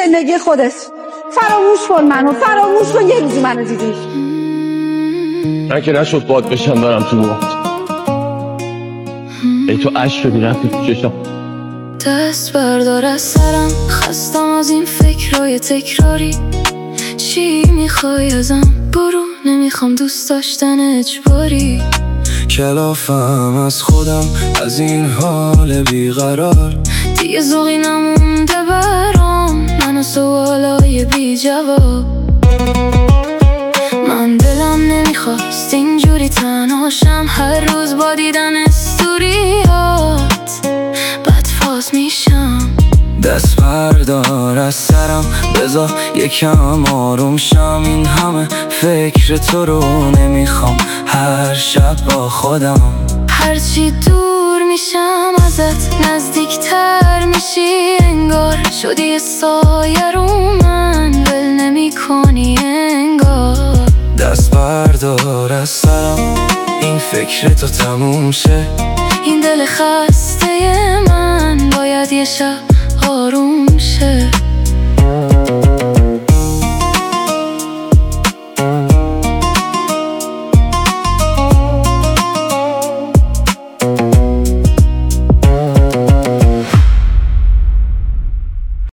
زندگی خودت. فراموش کن منو، فراموش کن یه روزی منو دیدی. من که نشد باد بشم برم تو موهات. ای تو عشق شدی رفتی تو چشم. دست بردار از سرم، خستم از این فکرای تکراری. چی میخوای ازم؟ برو، نمیخوام دوست داشتن اجباری. کلافم از خودم، از این حال بیقرار. دیگه ذوقی نمونده برام، من و سوالای بی جواب. من دلم نمیخواست اینجوری تنهاشم، هر روز با دیدن استوریات بدفاز میشم. دست بردار از سرم، بذار یکم آروم شم. این همه فکر تو رو نمیخوام هر شب با خودم. هرچی دور میشم ازت نزدیکتر میشی، انگار شدی سایه رو من، ول نمی کنی انگار. دست بردار از سرم، این فکر تو تموم شه. این دل خسته من باید یه شب آروم